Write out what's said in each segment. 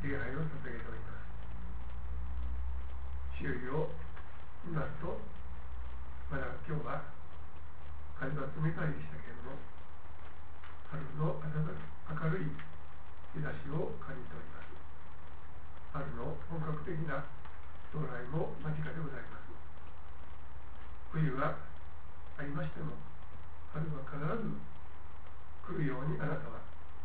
礼拝を捧げております。周囲を見ますと、まだ今日は風は冷たいでしたけれども、春の明るい日差しを感じております。春の本格的な到来も間近でございます。冬はありましても、春は必ず来るようにあなたは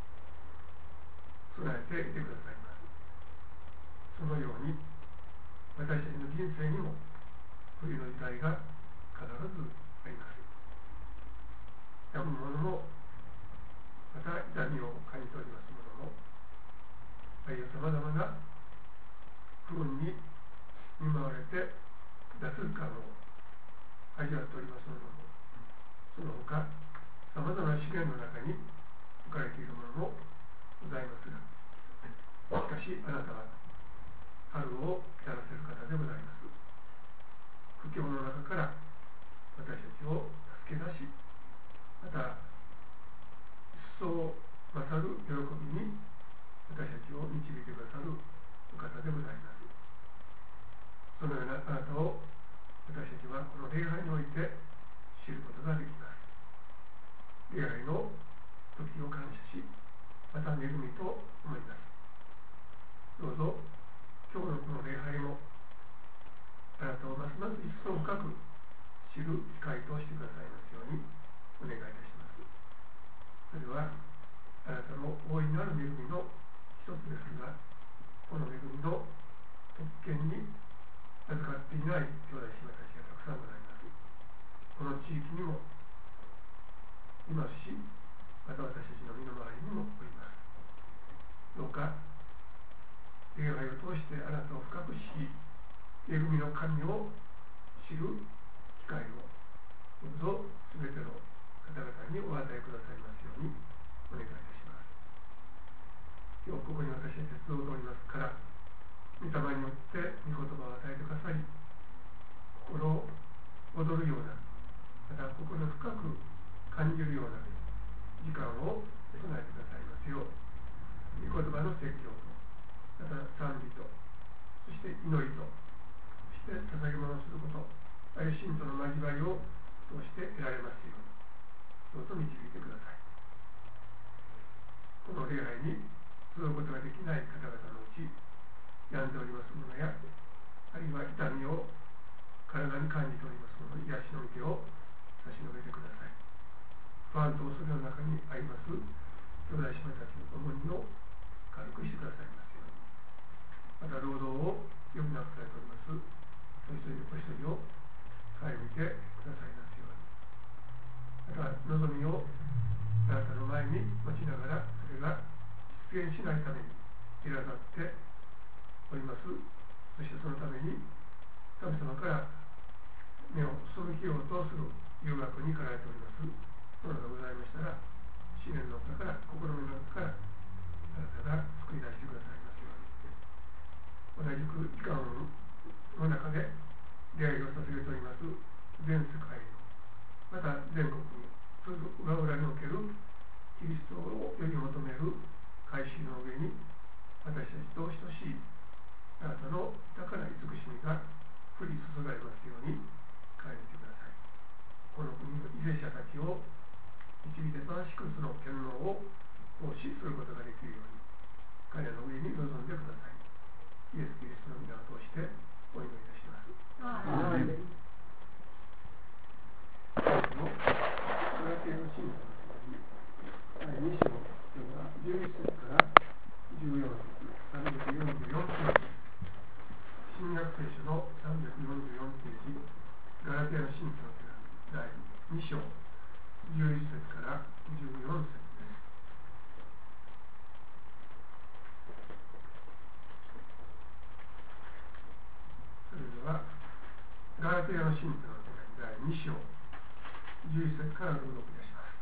備えていてくださいます。そのように私たちの人生にも冬の時代が必ずあります。病む者も、また痛みを感じております者も、あるいはさまざまな不運に見舞われて脱感を味わっております者も、その他さまざまな試練の中に置かれている者もございますが、しかしあなたは春を来らせる方でございます。苦境の中から私たちを助け出し、また一層勝る喜びに私たちを導いてくださるお方でございます。そのようなあなたを私たちはこの礼拝において知ることができます。礼拝の時を感謝し、また恵みと思います。どうぞ今日のこの礼拝もあなたをますます一層深く知る機会としてくださいますようにお願いいたします。それはあなたの大いなる恵みの一つですが、この恵みの特権に預かっていない兄弟姉妹たちがたくさんございます。この地域にもいますし、また私たちの身の回りにもおります。どうか礼拝を通してあなたを深く知り、恵みの神を知る機会をどうぞすべての方々にお与えくださいますようにお願いいたします。今日ここに私たち集うておりますから、御霊によって御言葉を与えてくださり、心を躍るような、また心を深く感じるような時間を備えてくださいますよう、御言葉の説教と、また賛美と、そして祈りと、そして捧げ物をすること、あるいは信徒の交わりを通して得られますように、どうぞ導いてください。この礼拝に集うことができない方々のうち、病んでおります者や、あるいは痛みを体に感じております者の癒しの御手を差し伸べてください。不安と恐れの中にあります兄弟姉妹たちの重荷を軽くしてくださいますように、また労働を余儀なくされておりますお一人お一人を顧みてくださいますように、また望みをあなたの前に持ちながら、それが実現しないために苛立っております。そしてそのために神様から目を背けようとする誘惑に駆られておりますものがございましたら、試練の中から、心の中からあなたが救い出してくださいますように、同じく時間の中で礼拝を捧げております全世界の、また全国に、それと裏裏におけるキリストをより求める改心の上に、私たちと等しいあなたの豊かな慈しみが降り注がれますように帰ってください。この国の為政者たちを導いて正しくその権能を行使することができるように、彼らの上に臨んでください。イエス・キリストの皆を通してお祈りいたします。ガラテヤの信徒の手紙第2章、今日は11節から14節、344ページ、新約聖書の344ページ、ガラテヤの信徒の手紙第2章11節から14節です。それではガラテヤの信徒の手紙第2章11節から朗読いたします。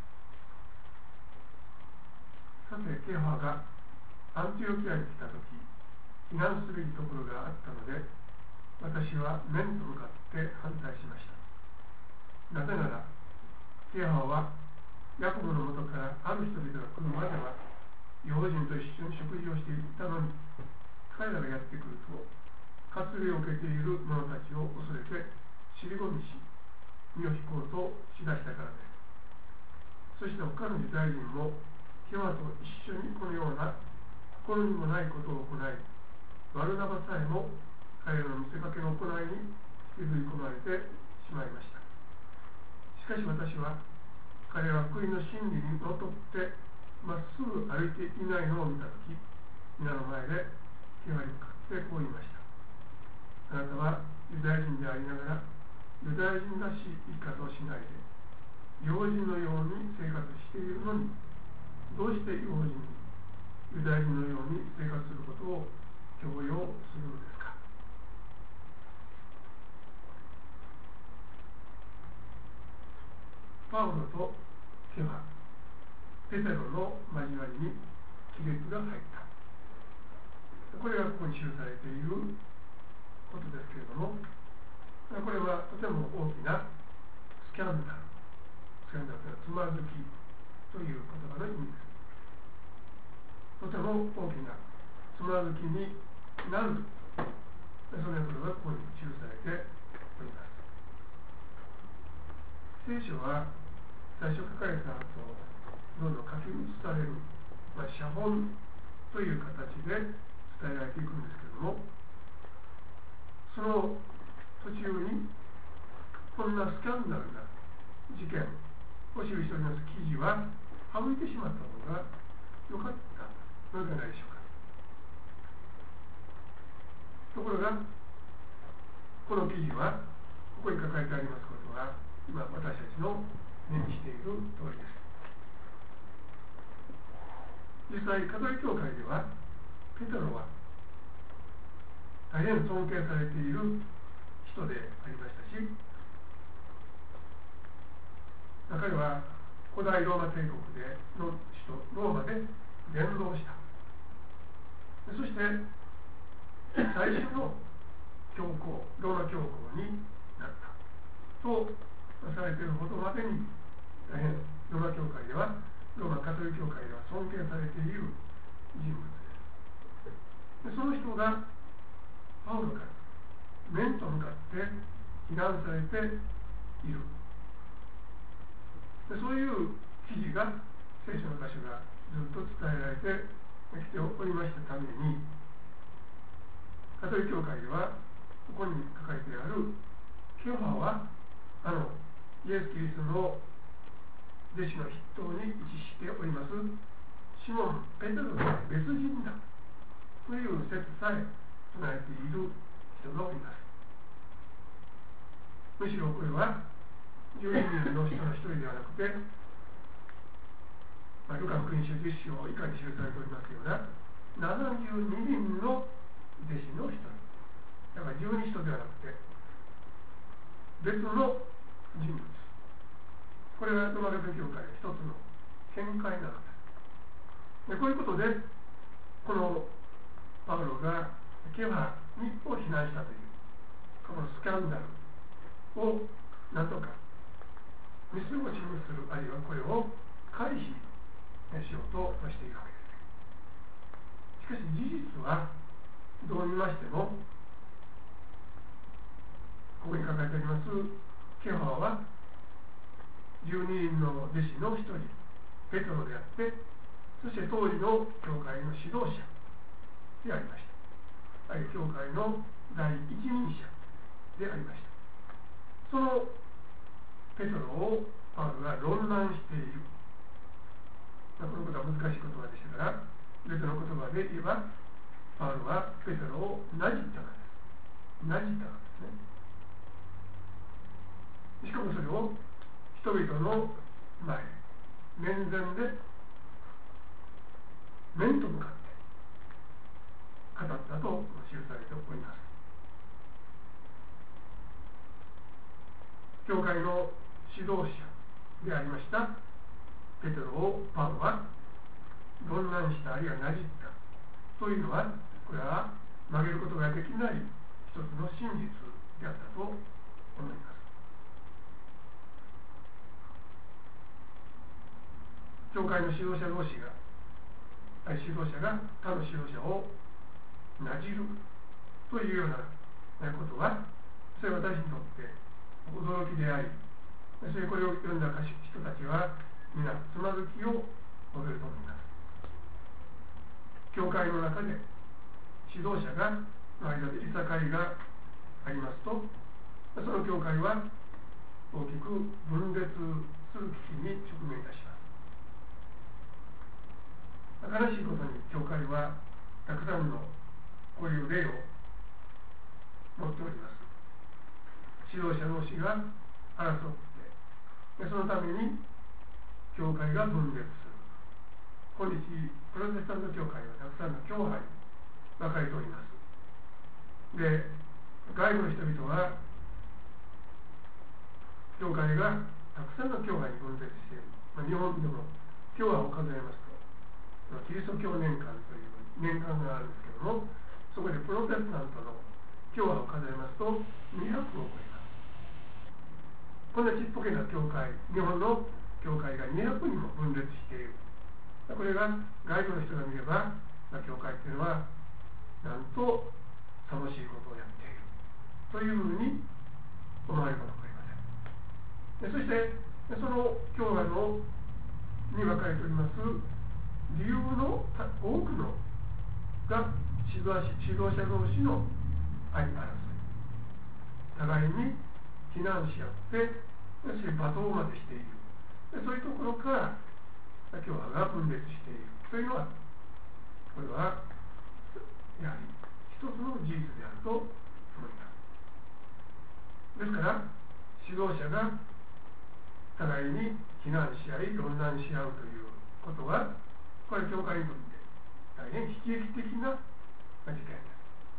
さて、ケファがアンティオキアに来たとき、避難すべきところがあったので、私は面と向かって反対しました。なぜなら、ケファはヤコブのもとからある人々が来るまでは、用心と一緒に食事をしていたのに、 彼らがやってくると、割礼を受けている者たちを恐れて尻込みし、身を引こうとしだしたからです。そして他のユダヤ人もケファと一緒にこのような心にもないことを行い、バルナバさえも彼らの見せかけの行いに引きずり込まれてしまいました。しかし私は彼らは福音の真理にのっとってまっすぐ歩いていないのを見たとき、皆の前でケファに向かってこう言いました。あなたはユダヤ人でありながらユダヤ人らしい生き方をしないで用心のように生活しているのに、どうして用心にユダヤ人のように生活することを強要するのですか。パウロとケファ、ペテロの交わりに亀裂が入った。これがここに記されていることですけれども、これはとても大きなスキャンダル、スキャンダルというのはつまずきという言葉の意味です。とても大きなつまずきになる、そのようなことがここに記されております。聖書は最初書かれた後、どんどん書き写される、写本という形で伝えられていくんですけれども、その途中にこんなスキャンダルな事件を記しております記事は省いてしまった方が良かったのではないでしょうか。ところがこの記事はここに書かれてありますことは今私たちの目にしている通りです。実際カトリック教会ではペテロは大変尊敬されている人でありましたし、彼は古代ローマ帝国の首都ローマで伝道した。そして最初の教皇、ローマ教皇になったとされているほどまでに大変ローマ教会では、ローマカトリック教会では尊敬されている人物です。その人がパウロから面と向かって非難されている。そういう記事が聖書の箇所がずっと伝えられてきておりましたために、カトリック教会ではここに書かれてあるケファはイエス・キリストの弟子の筆頭に位置しておりますシモン・ペテロの別人だという説さえ唱えている人がおります。むしろこれは12人の人の一人ではなくて、ルカ福音書10章以下に記されておりますような72人の弟子の一人だから12人ではなくて別の人物、これがローマカトリック教会の一つの見解なのです。でこういうことでこのパウロがケファにを非難したというこのスキャンダルをなんとか見過ごしにする、あるいはこれを回避しようとしているわけです。しかし事実はどう見ましても、ここに書かれてありますケファは12人の弟子の一人ペテロであって、そして当時の教会の指導者でありました。あるいは教会の第一人者でありました。そのペテロをパウロが論難している。このことは難しい言葉でしたから、別の言葉で言えばパウロはペテロをなじったのです。なじったのですね。しかもそれを人々の前、面前で面と向かって語ったと記されております。教会の指導者でありましたペテロをパウロは論難した、あるいはなじったというのは、これは曲げることができない一つの真実であったと思います。教会の指導者同士が、指導者が他の指導者をなじるというようなことは、それは私にとって驚きであり、それこれを読んだ人たちは皆つまずきを覚えると思います。教会の中で指導者がの間でいさかいがありますと、その教会は大きく分裂する危機に直面いたします。悲しいことに教会はたくさんのこういう例を持っております。指導者同士が争って、そのために教会が分裂する。今日プロテスタント教会はたくさんの教派に分かれております。で、外部の人々は教会がたくさんの教派に分裂している。日本でも教派を数えますと、キリスト教年間という年間があるんですけども、そこでプロテスタントの教派を数えますと200を超えます。こんなちっぽけな教会、日本の教会が200にも分裂している。これが外部の人が見れば、教会というのはなんと寂しいことをやっているというふうに思われるかもわかりません。そしてその教派に分かれております理由の多くのが指導者同士の相争い、互いに非難し合ってそして罵倒までしている、そういうところから教派が分裂しているというのは、これはやはり一つの事実であると思います。ですから指導者が互いに非難し合い論難し合うということは、これは教会にとって大変悲劇的な事件です。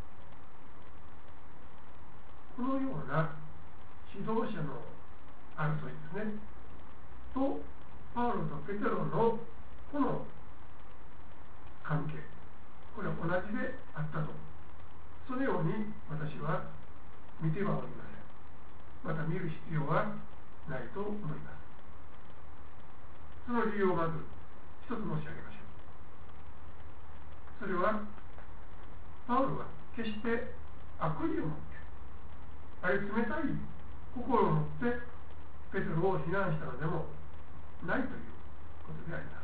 このような指導者の争いですねとパウロとペテロのこの関係、これは同じであったと、そのように私は見てはおりません。また見る必要はないと思います。その理由をまず一つ申し上げましょう。それはパウロは決して悪意を持って、あるいは冷たい心を持ってペテロを非難したのでもないということであります。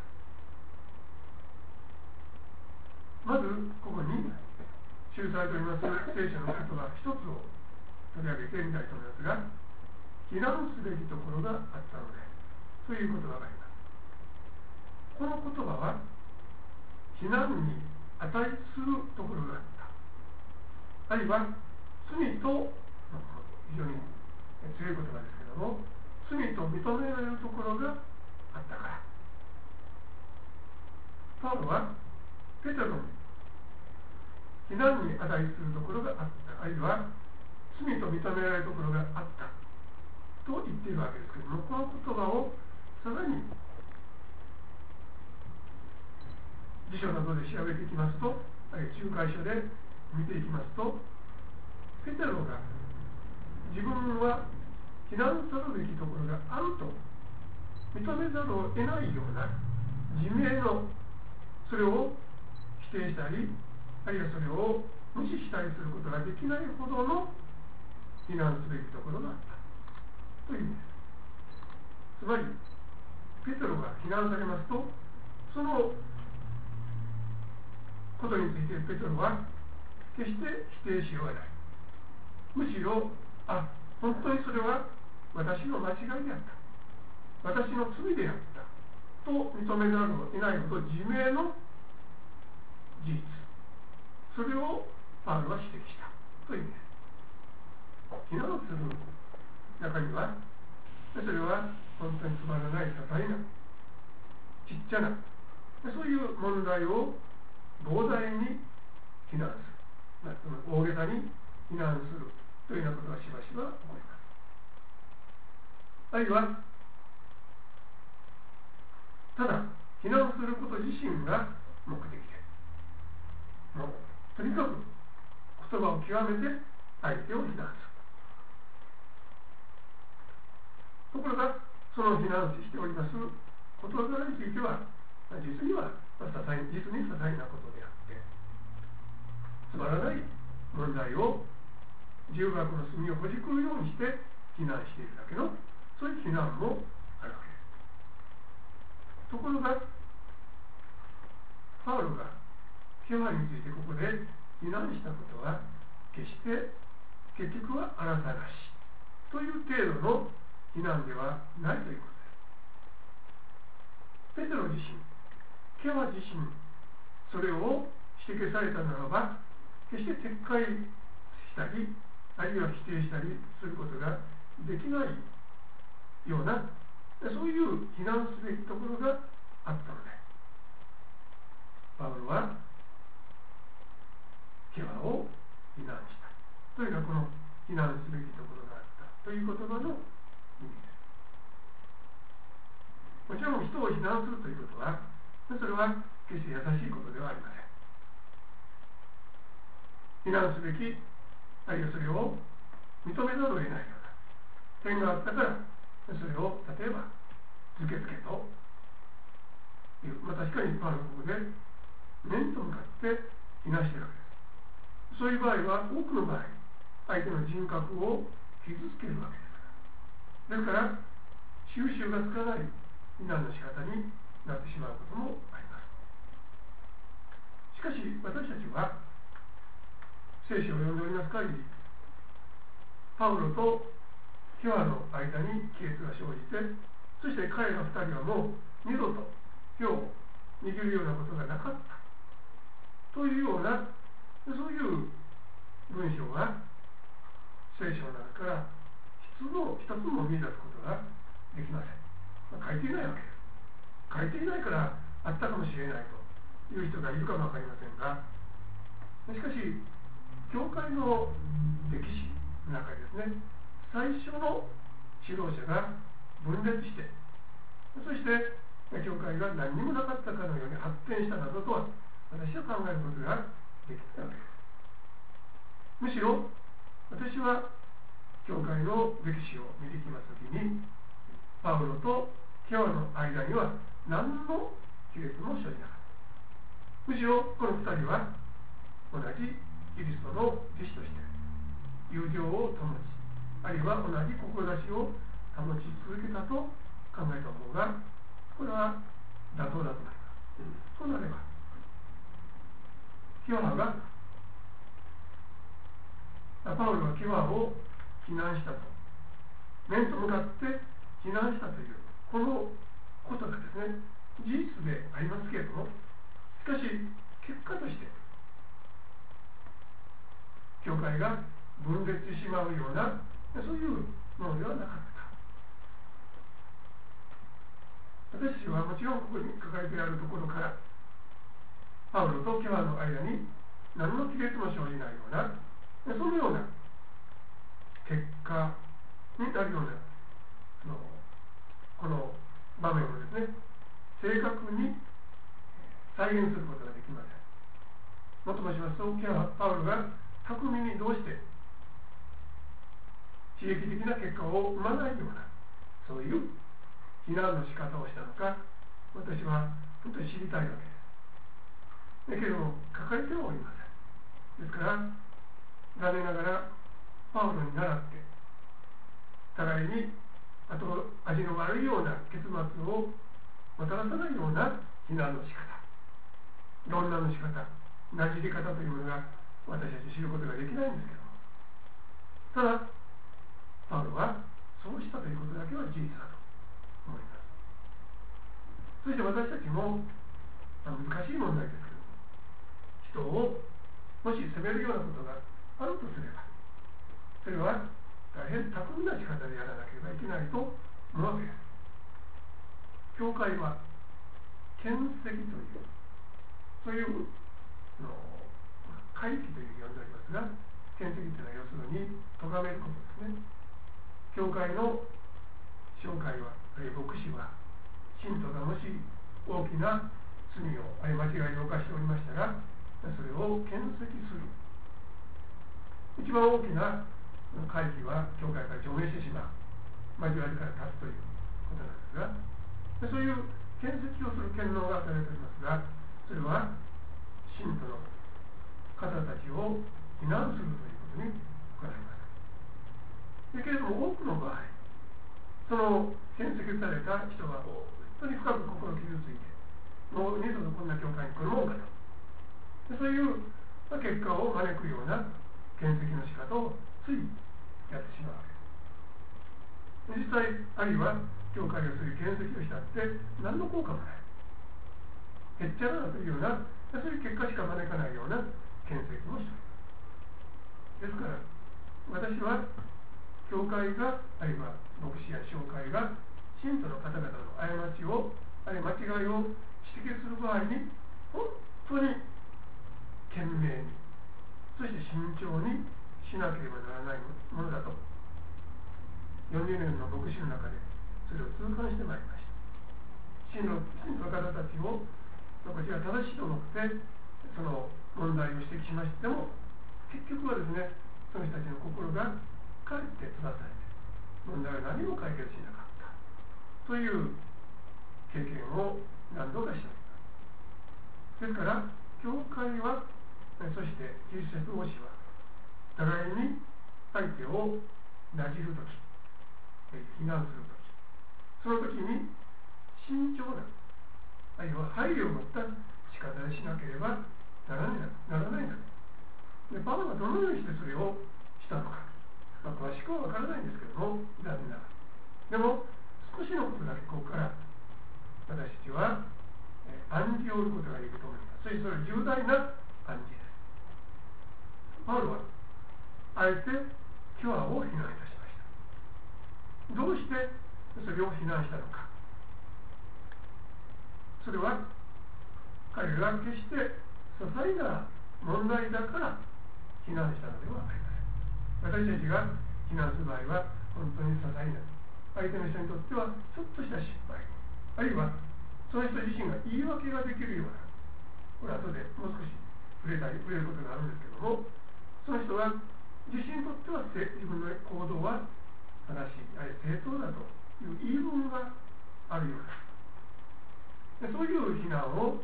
まずここに記されております聖書の言葉一つを取り上げてみたいと思いますが、非難すべきところがあったのでという言葉があります。この言葉は非難に値するところがあった、あるいは罪と非常に強い言葉ですけども、罪と認められるところがあったから、パウロはペテロに非難に値するところがあった、あるいは罪と認められるところがあったと言っているわけですけれども、この言葉をさらに辞書などで調べていきますと、あるいは仲介書で見ていきますと、ペテロが自分は非難さるべきところがあると認めざるを得ないような自明のそれを否定したり、あるいはそれを無視したりすることができないほどの非難すべきところがあったという意味です。つまりペテロが非難されますと、そのことについてペテロは決して否定しようがない。むしろ、本当にそれは私の間違いであった、私の罪であったと認めざるを得ないほど自明の事実、それをパウロは指摘したという意味です。非難する中には、それは本当につまらない些細なちっちゃなそういう問題を膨大に非難する、大げさに非難するというようなことがしばしば起こります。あるいはただ非難すること自身が目的で、もうとにかく言葉を極めて相手を非難する。ところがその非難しております事柄については実に些細なことであって、 つまらない問題を重箱の隅をほじくるようにして非難しているだけの、そういう非難もあるわけです。ところがパウロがケファについてここで非難したことは決して結局はあなたなしという程度の非難ではないということです。ペテロ自身、ケファ自身、それを指摘されたならば決して撤回したりあるいは否定したりすることができないような、そういう非難すべきところがあったので、パウロはケファを非難した。というのはこの非難すべきところがあったという言葉の意味です。もちろん人を非難するということは、それは決して優しいことではありません。非難すべき、あるいはそれを認めざるを得ないような点があったから、それを例えばずけずけという、確かにパウロはここで面と向かって非難しているわけです。そういう場合は多くの場合、相手の人格を傷つけるわけですから、ですから収拾がつかない非難の仕方になってしまうこともあります。しかし私たちは聖書を読んでおります限り、パウロとケファの間に亀裂が生じて、そして彼ら2人はもう二度と手を握るようなことがなかったというような、そういう文章が聖書の中から一つも見出すことができません。書いていないわけです。書いていないからあったかもしれないという人がいるかもわかりませんが、しかし教会の歴史の中でですね、最初の指導者が分裂して、そして教会が何にもなかったかのように発展したなどとは私は考えることができないわけです。むしろ私は教会の歴史を見てきますときに、パウロとケファの間には何の亀裂も生じなかった。むしろこの2人は同じキリストの弟子として友情を保ち、あるいは同じ志を保ち続けたと考えた方がこれは妥当だと思います。そうなればケファがパウロがケファを非難したと、面と向かって非難したというこのことがですね、事実でありますけれども、しかし結果として教会が分裂してしまうような、そういうものではなかった。私たちはもちろんここに書かれてあるところからパウロとケファの間に何の亀裂も生じないような、そのような結果になるようなこの場面をですね、正確に再現することができません。もっと申しますと、パウロが巧みにどうして刺激的な結果を生まないような、そういう非難の仕方をしたのか、私は本当に知りたいわけです。だけども書かれてはおりません。ですから残念ながらパウロに倣って互いにあと味の悪いような結末をもたらさないような非難の仕方、論難の仕方、なじり方というものが私たち知ることができないんですけども、ただパウロはそうしたということだけは事実だと思います。そして私たちも難しい問題ですけども、人をもし責めるようなことがあるとすれば、それは大変巧みな仕方でやらなければいけないと思うわけです。教会は見識というそういう回帰というふうに呼んでおりますが、見識というのは要するに咎めることですね。教会の教会は、あるいは牧師は、信徒がもし大きな罪をあるいは間違いを犯しておりましたら、それを見識する。一番大きな回帰は教会から除名してしまう、交わりから立つということなんですが、そういう見識をする権能が与えられておりますが、それは信徒の方たちを非難するということに行います。だけれども多くの場合、その検責された人は本当に深く心を傷ついて、もう二度とこんな教会に来るもんかと、そういう結果を招くような検責の仕方をついやってしまうわけです。実際、あるいは教会がそういう検責をしたって何の効果もない、へっちゃらなというような、そういう結果しか招かないような検責をしている。ですから私は教会が、あるいは牧師や教会が信徒の方々の過ちを、あるいは間違いを指摘する場合に本当に懸命に、そして慎重にしなければならないものだと40年の牧師の中でそれを痛感してまいりました。信徒の方たちを私が正しいと思ってその問題を指摘しましても、結局はですね、その人たちの心がかえって閉ざされて問題は何も解決しなかったという経験を何度かしております。ですから教会は、そしてキリスト同士は互いに相手をなじるとき、非難するとき、その時に慎重な、あるいは配慮を持った仕方をしなければならないんだ。でパウロはどのようにしてそれをしたのか、詳しくは分からないんですけども、残念ながらでも少しのことだけここから私たちは暗示を追うことができると思います。そしてそれは重大な暗示です。パウロはあえてキュアを非難いたしました。どうしてそれを非難したのか。それは彼が決して些細な問題だから非難したのではありません。私たちが非難する場合は本当に些細な、相手の人にとってはちょっとした失敗、あるいはその人自身が言い訳ができるような、これは後でもう少し触れることがあるんですけども、その人が自身にとっては自分の行動は正しい、あるいは正当だという言い分があるような、そういう非難を、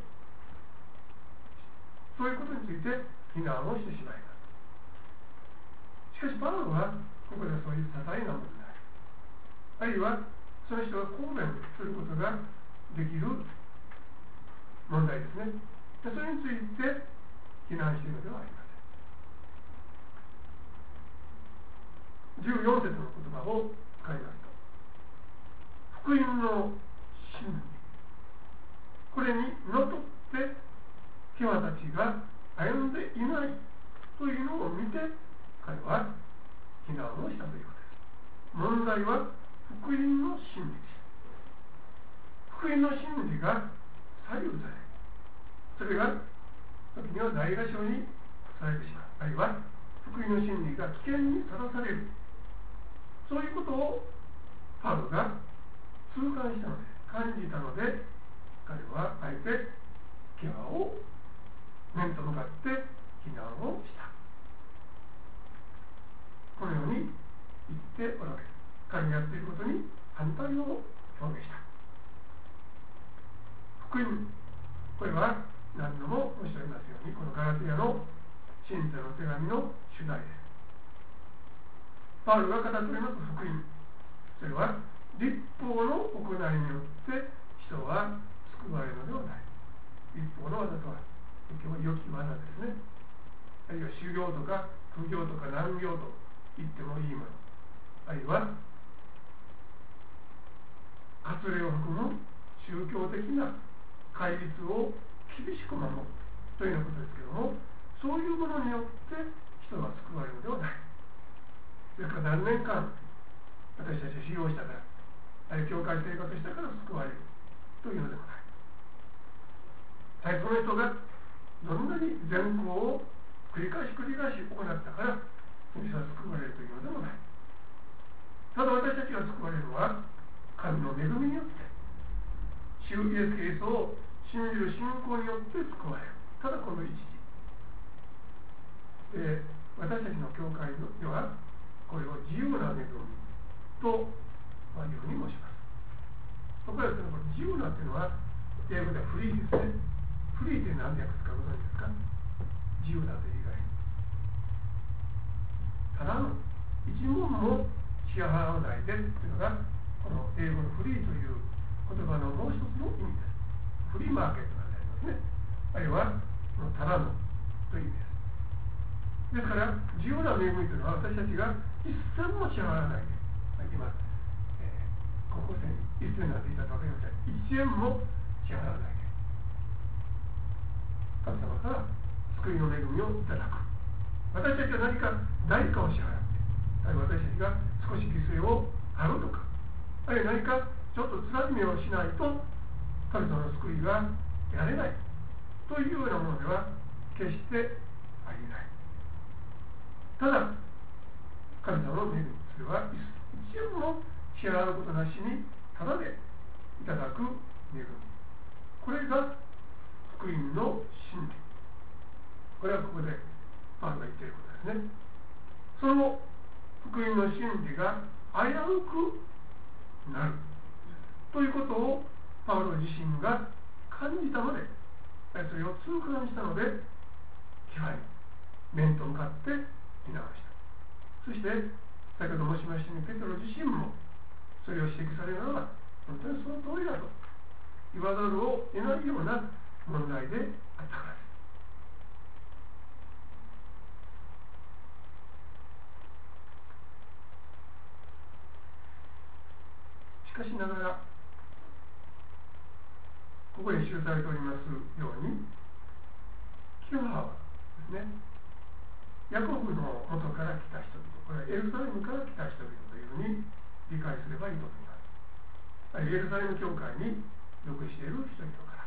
そういうことについて非難をしてしまいます。しかしパウロはここではそういう些細な問題、あるいはその人が抗弁することができる問題ですね。それについて非難しているのではありません。14節の言葉を使いますと、福音の真理、これにのっとってキワたちが歩んでいないというのを見て、彼は非難をしたということです。問題は福音の真理です。福音の真理が左右され、それが時には大賀症にされてしまう、あるいは福音の真理が危険にさらされる、そういうことをパウロが痛感したので、感じたので、彼はあえてキワを面と向かって非難をした、このように言っておられる。彼がやっていることに反対を表明した。福音、これは何度も申し上げますように、このガラテヤの信者の手紙の主題です。パウロが語っております福音、それは律法の行いによって人は救われるのではない。律法の技とは良き技ですね。あるいは修行とか苦行とか難行と言ってもいいもの、あるいは割礼を含む宗教的な戒律を厳しく守るというようなことですけども、そういうものによって人は救われるのではない。ですから何年間私たちは修行したから、あるいは教会生活したから救われるというのでもない。はい、その人がどんなに善行を繰り返し行ったからその人は救われるというのでもない。ただ私たちが救われるのは神の恵みによって、主イエス・キリストを信じる信仰によって救われる。ただこの一時で、私たちの教会ではこれを自由な恵みというふうに申します。ところがこの自由なというのは英語ではフリーですね。フリーって何で訳すかご存知ですか。自由だという言い方文も支払わないでというのが、この英語のフリーという言葉のもう一つの意味です。フリーマーケットなんでありますね。あるいは、ただのという意味です。ですから、自由な恵みというのは私たちが一銭も支払わないで、今、高校生に一銭なんて言ったと分かりません。一円も支払わないで、神様から救いの恵みをいただく。私たちは何か代価を支払って、私たちが少し犠牲を払うとか、あるいは何かちょっとつらみをしないと神様の救いが得られないというようなものでは決してありえない。ただ、神様の恵み、それは一円も支払うことなしにただでいただく恵み、これが福音の真理。これはここでパウロが言っていることですね。その福音の真理が危うくなるということをパウロ自身が感じたので、それを痛感したので、気配に面と向かって見直した。そして先ほど申しましたように、ペテロ自身もそれを指摘されるのは本当にその通りだと言わざるを得ないような問題であったからです。しかしながら、ここに記されておりますように、キヨハはですね、ヤコブの元から来た人々、これはエルサレムから来た人々というふうに理解すればいいと思います。エルサレム教会に属している人々から。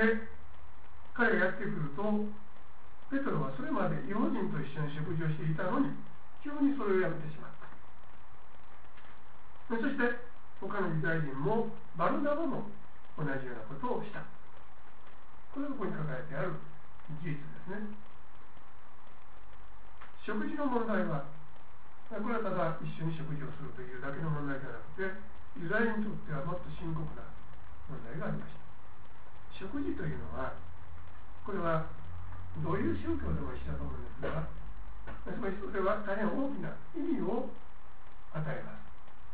で、彼がやってくると、ペトロはそれまで異邦人と一緒に食事をしていたのに、急にそれをやめてしまった。そして他のユダヤ人もバルナバも同じようなことをした。これがここに書かれてある事実ですね。食事の問題は、これはただ一緒に食事をするというだけの問題ではなくて、ユダヤ人にとってはもっと深刻な問題がありました。食事というのは、これはどういう宗教でも一緒だと思うんですが、つまりそれは大変大きな意味を与えます。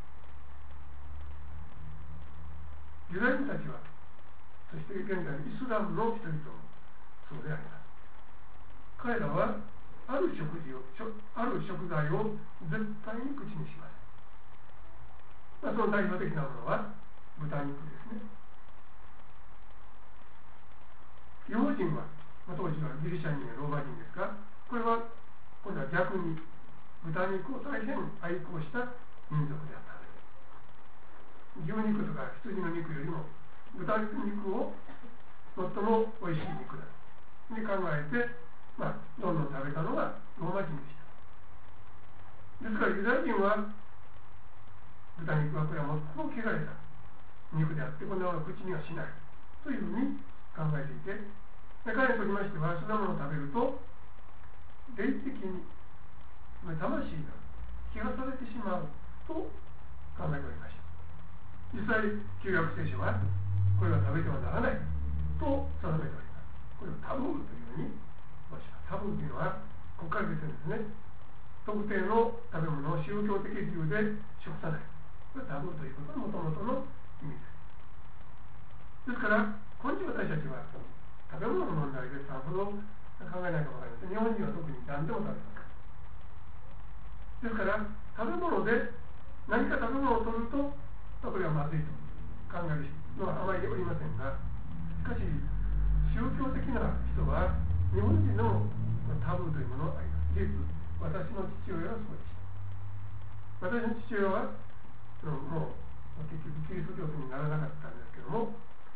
ユダヤ人たちは、そして現在のイスラムの人々もそうであります。彼らはある食材を絶対に口にします。その代表的なものは豚肉ですね。異邦人は、当時はギリシャ人やローマ人ですが、これは今度は逆に豚肉を大変愛好した民族であった。牛肉とか羊の肉よりも豚肉を最もおいしい肉だに考えて、どんどん食べたのがローマ人でした。ですからユダヤ人は豚肉はこれは最も汚れた肉であって、こんなものを口にはしないというふうに考えていて、彼にとりましてはそんなものを食べると霊的に魂が汚されてしまうと考えておりました。実際、旧約聖書はこれは食べてはならないと定めております。これをタブーというふうに申します。タブーというのは国家別ですね。特定の食べ物を宗教的理由で食さない。これはタブーということのもともとの意味です。ですから、今日私たちは食べ物の問題でさほど考えないかもわかりません。日本人は特に何でも食べます。ですから、食べ物で何か食べ物を取るとこれはまずいと考えるのはあまりおりませんが、しかし宗教的な人は日本人のタブーというものがあります。事実、私の父親はそうでした。私の父親はもう結局キリスト教徒にならなかったんですけども、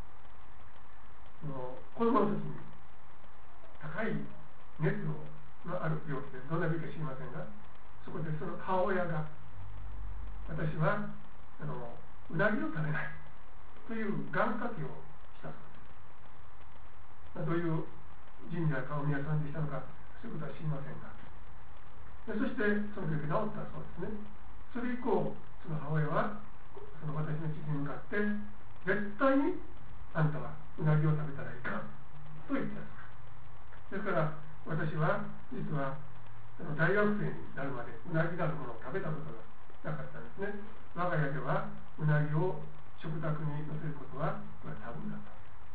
子供の時に高い熱のある病気で、どんな病気か知りませんが、そこでその母親が、私はうなぎを食べないという願掛けをしたそうです。どういう神社かお宮さんでしたのか、そういうことは知りませんが、そしてその病気が治ったそうですね。それ以降、その母親はその私の父に向かって絶対にあんたはうなぎを食べたらいかんと言ってたそうです。ですから私は実は大学生になるまでうなぎなるものを食べたことがなかったんですね。我が家ではうなぎを食卓に乗せることはこれはタブーだった。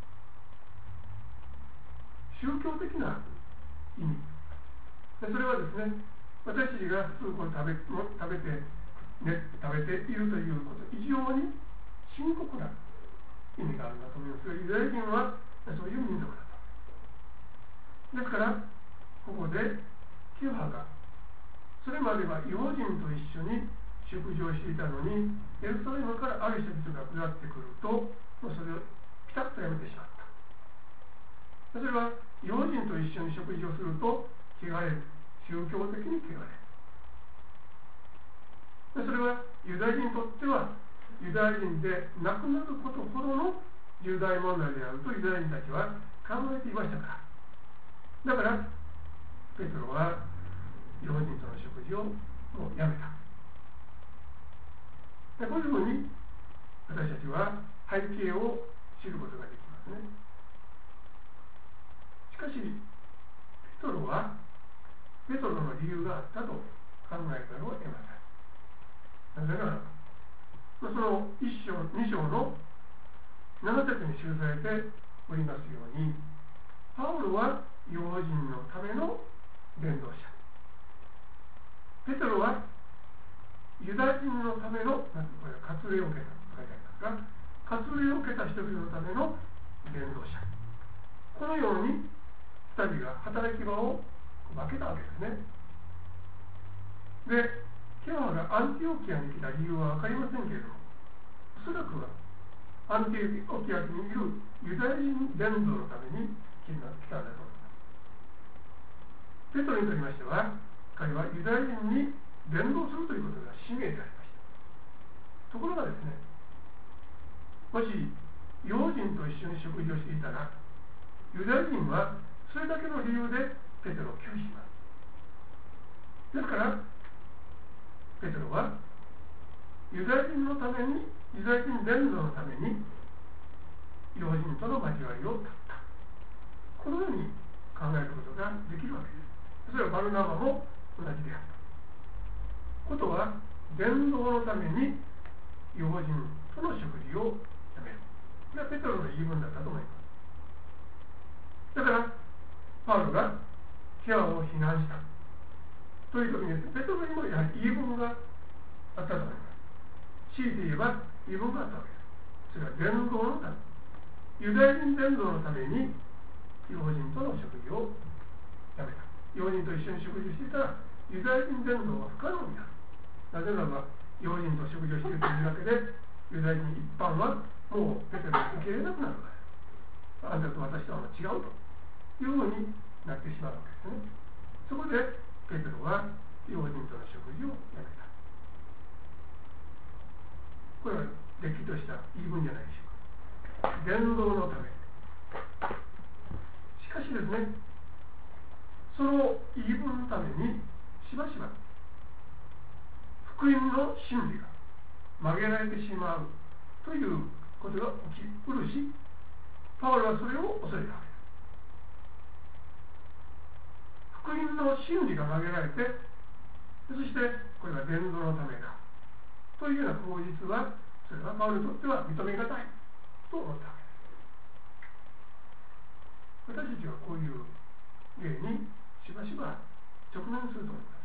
宗教的な意味で、それはですね、私たちが普通これ食べているということ以上に深刻な意味があるんだと思いますが、ユダヤ人はそういう民族だと。ですからここでキュハがそれまでは異邦人と一緒に食事をしていたのに、エルサレムからある人々が下ってくると、もうそれをピタッとやめてしまった。それは異邦人と一緒に食事をすると汚れる、宗教的に汚れる。それはユダヤ人にとってはユダヤ人でなくなることほどの重大問題であるとユダヤ人たちは考えていましたから。だからペトロは異邦人との食事をもうやめた。こういうふうに私たちは背景を知ることができますね。しかしペトロの理由があったと考えざるを得ません。なぜならば、その1章2章の7節に記されておりますように、パウロは異邦人のための伝道者、ペトロはユダヤ人のための、これは割礼を受けたと書いてありますが、割礼を受けた人々のための伝道者、このように2人が働き場を分けたわけですね。で、ケファがアンティオキアに来た理由は分かりませんけれども、おそらくはアンティオキアにいるユダヤ人伝道のために来たんだと思います。ペトロにとりましては、彼はユダヤ人に伝道するということが使命でありました。ところがですね、もし異邦人と一緒に食事をしていたら、ユダヤ人はそれだけの理由でペテロを拒否します。ですからペテロはユダヤ人のために、ユダヤ人伝道のために異邦人との交わりを断った、このように考えることができるわけです。それはバルナバも同じであったことは、伝道のために異邦人との食事をやめる、これはペテロの言い分だったと思います。だからパウロがケアを非難したという時に、ペトロにもやはり言い分があったと思います。強いて言えば言い分があったわけです。それは伝道のため、ユダヤ人伝道のために異邦人との食事をやめた。異邦人と一緒に食事をしていたらユダヤ人伝道は不可能になる。なぜならば異邦人と食事をしているというだけでユダヤ人一般はもうペテロを受け入れなくなるから、あんたと私とは違うというふうになってしまうわけですね。そこでペテロは異邦人との食事をやめた。これはれっきとした言い分じゃないでしょうか。伝道のため。しかしですね、その言い分のためにしばしば福音の真理が曲げられてしまうということが起きうるし、パウロはそれを恐れたわけです。福音の真理が曲げられて、そしてこれが伝道のためだというような口実は、それはパウロにとっては認めがたいと思ったわけです。私たちはこういう例にしばしば直面すると思います。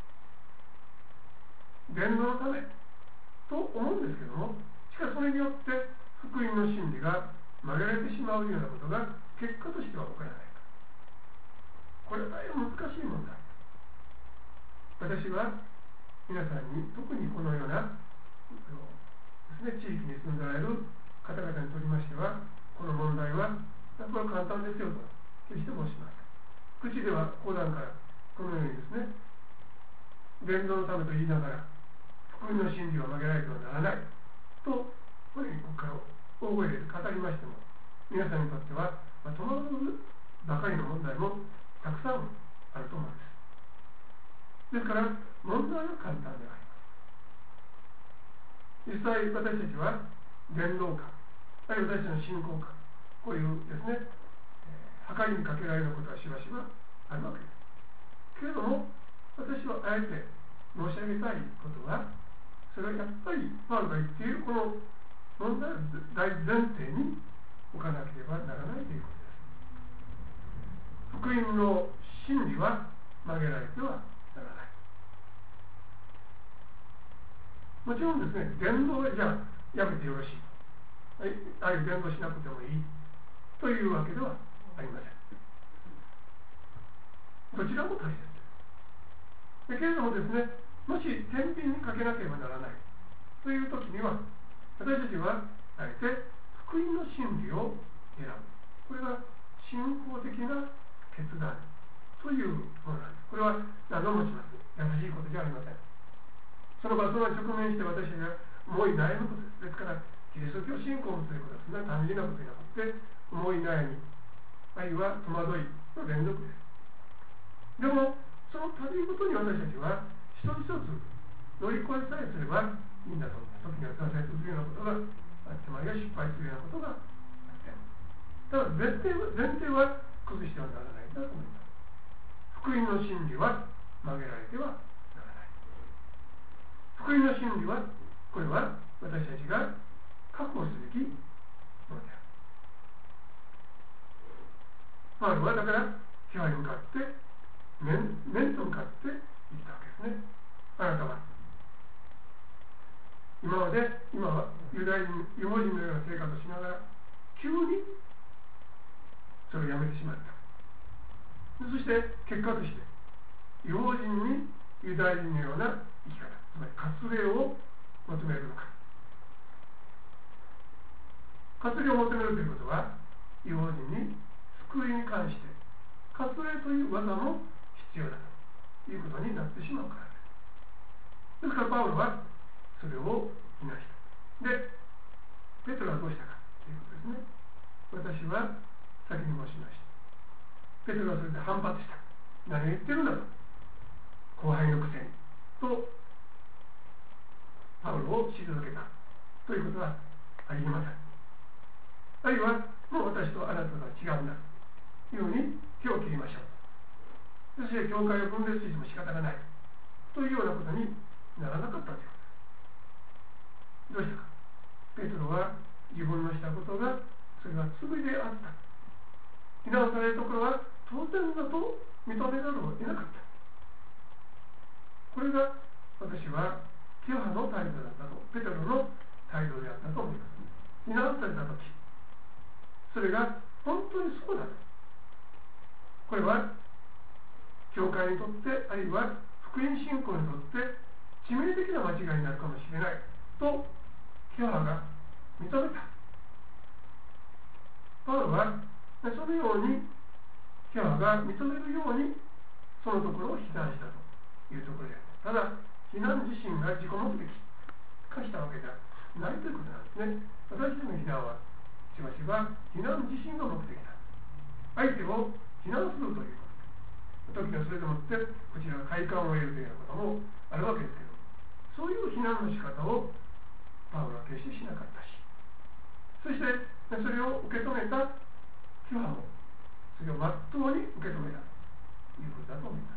伝道のためと思うんですけども、しかしそれによって福音の真理が曲げられてしまうようなことが結果としては起こらないか。これは大変難しい問題。私は皆さんに、特にこのようなですね、地域に住んでおられる方々にとりましては、この問題はこれは簡単ですよと決して申しません。口では講談からこのようにですね、伝道のためと言いながら福音の真理を曲げられてはならないと、これにここから大声で語りましても、皆さんにとっては、戸惑うばかりの問題もたくさんあると思うんです。ですから問題は簡単であります。実際私たちは伝道家、あるいは私たちの信仰家、こういうですね、計りにかけられることはしばしばあるわけです。けれども私はあえて申し上げたいことは、それはやっぱりパウロが言っているこの問題を大前提に置かなければならないということです。福音の真理は曲げられてはならない。もちろんですね、伝道はじゃあやめてよろしい、あるいは伝道しなくてもいいというわけではありません。どちらも大切です。けれどもですね、もし天秤にかけなければならないという時には、私たちはあえて福音の真理を選ぶ。これが信仰的な決断というものなんです。これは何度もします。優しいことじゃありません。その場所に直面して私たちが思い悩むことです。ですから、キリスト教信仰ということはそんな単純なことじゃなくて、思い悩み、あるいは戸惑いの連続です。でも、その度ごとに私たちは一つ一つ乗り越えさえすればいいんだと思います。時には挫折するようなことがあっても、あるいは失敗するようなことがあっても。ただ前提は崩してはならないんだと思います。福音の真理は曲げられてはならない。福音の真理は、これは私たちが確保すべきものである。パウロはだからキワに向かって面と向かって言ったわけですね。あなたは今はユダヤ人、違法人のような生活をしながら急にそれをやめてしまった。そして結果として違法人にユダヤ人のような生き方、つまり割礼を求めるのか。割礼を求めるということは、違法人に救いに関して割礼という技も必要だということになってしまうからです。ですからパウロはそれを見なした。で、ペトロはどうしたかということですね。私は先に申しました。ペトロはそれで反発した。何を言ってるんだと。後輩のくせにとパウロを退けたということはありえません。あるいはもう私とあなたとは違うんだというふうに手を切りましょう。そして教会を分裂しても仕方がないというようなことにならなかったということです。どうしたか。ペトロは自分のしたことがそれが罪であった。非難されるところは当然だと認めざるを得なかった。これが私はケファの態度だったと、ペトロの態度であったと思います。非難されたとき、それが本当にそうだと。これは教会にとって、あるいは福音信仰にとって致命的な間違いになるかもしれないとケファが認めた。パウロはそのようにケファが認めるようにそのところを非難したというところである。ただ非難自身が自己目的化したわけではないということなんですね。私たちの非難はしばしば非難自身が目的だ。相手を非難するということ時にはそれでもってこちらが快感を得るというようなこともあるわけですけど、そういう非難の仕方をパウロは決してしなかったし、そしてそれを受け止めたケファもそれをまっとうに受け止めたということだと思います。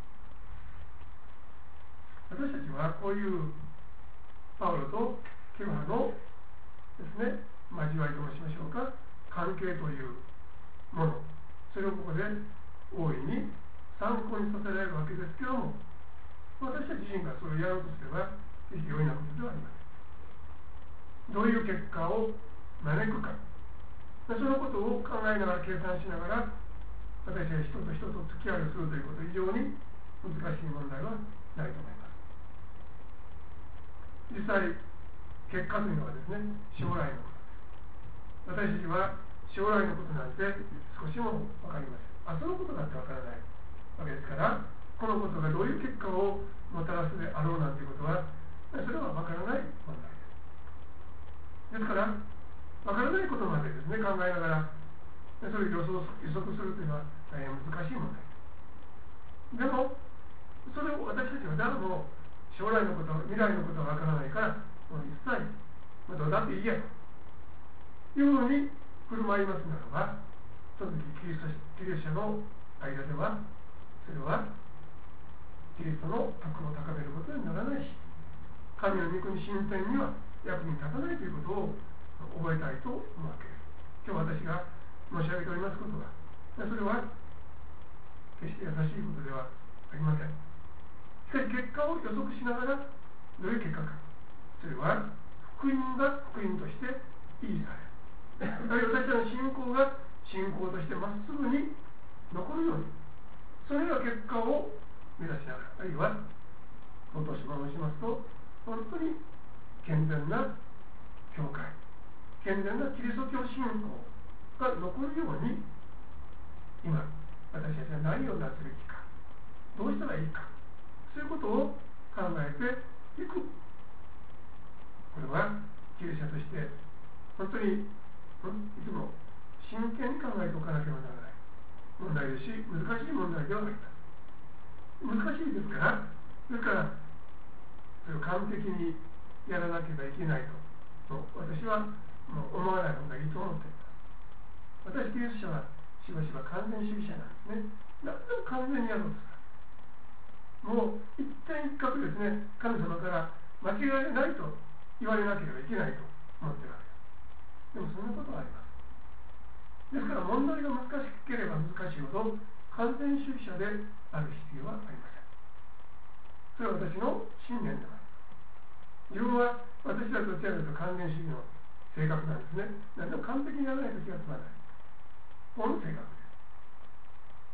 私たちはこういうパウロとケファのですね、交わりと申しましょうか、関係というもの、それをここで大いに参考にさせられるわけですけども、私たち自身がそれをやろうとすれば決して容易なことではありません。どういう結果を招くか、そのことを考えながら計算しながら私は人と人と付き合いをするということは非常に難しい問題はないと思います。実際結果というのはですね、将来のことです。私たちは将来のことなんて少しも分かりません。明日のことなんて分からないわけですから、このことがどういう結果をもたらすであろうなんていうことはそれは分からない問題です。ですから分からないことまでですね、考えながらそれを予測するというのは大変難しい問題です。でもそれを私たちは誰も将来のこと、未来のことは分からないからもう一切どうだっていいやというふうに振る舞いますならば、その時キリスト者の間ではそれはキリストの徳を高めることにならないし、神の御国進展には役に立たないということを覚えたいと思うわけです。今日私が申し上げておりますことは、それは決して優しいことではありません。しかし結果を予測しながら、どういう結果か、それは福音が福音として維持される、あるいは私たちの信仰が信仰としてまっすぐに残るように、それら結果を目指しながら、あるいは今年も申しますと、本当に健全な教会、健全なキリスト教信仰が残るように、今私たちは何をなすべきか、どうしたらいいか、そういうことを考えていく。これはキリスト者として本当にいつも真剣に考えておかなければならない問題ですし、難しい問題ではあります。難しいですから、それからそれを完璧にやらなければいけないと私はもう思わない方がいいと思っています。私キリスト者はしばしば完全主義者なんですね。何でも完全にやろうとする。もう一点一角ですね、神様から間違いないと言われなければいけないと思っているわけです。でもそんなことはあります。ですから問題が難しければ難しいほど完全主義者である必要はありません。それは私の信念ではあります。自分は私はどちらかというと完全主義の性格なんですね。何でも完璧にやらないと気が済まない。この性格です。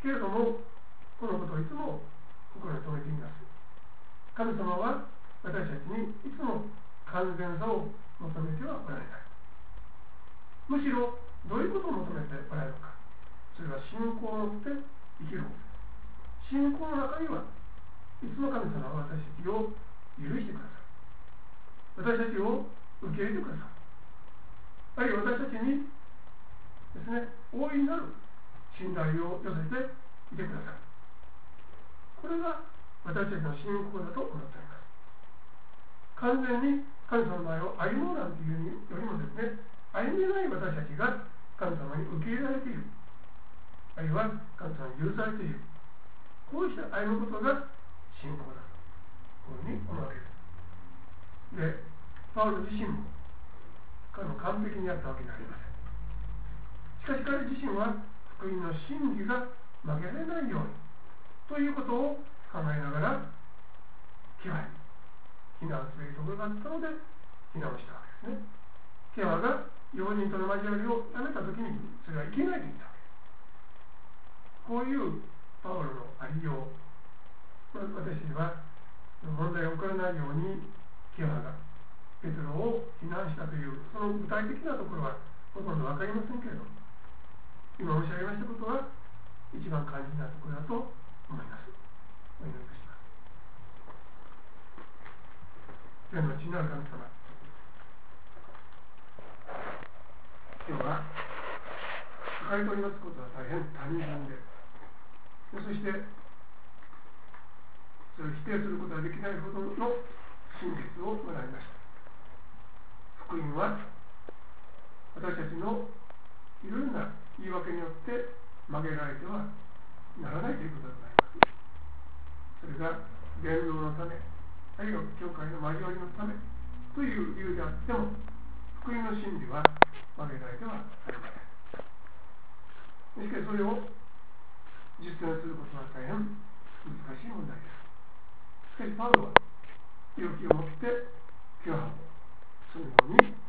けれども、このことをいつも心に留めています。神様は私たちにいつも完全さを求めてはおられない。むしろどういうことを求めておられるのか。それは信仰を持って生きることです。信仰の中にはいつも神様は私たちを許してくださる。私たちを受け入れてくださる。あるいは私たちにですね、大いなる信頼を寄せていてくださる。これが私たちの信仰だと思っております。完全に神様の前を歩もうなんていうよりもですね、歩めない私たちが神様に受け入れられている、あるいは神様に許されている、こうして歩むことが信仰だとこういうふうに思うわけです。で、パウロ自身も彼も完璧にやったわけではありません。しかし彼自身は福音の真理が曲げられないようにということを考えながらケファに避難すべきところがあったので避難をしたわけですね。ケファが用人との交わりをやめたときにそれはいけないと言ったわけです。こういうパウロのありよう、私には問題が起こらないようにケファがペテロを非難したというその具体的なところはほとんど分かりませんけれども、今申し上げましたことは一番肝心なところだと思います。お祈りいたします。天の父なる神様、今日は書かれておりますことは大変単純で、そしてそれを否定することができないほどの真実を学びました。福音は私たちのいろいろな言い訳によって曲げられてはならないということでございます。それが伝道のため、あるいは教会の交わりのためという理由であっても、福音の真理は曲げられてはありません。しかしそれを実践することは大変難しい問題です。しかしパウロは勇気を持ってケファをそのように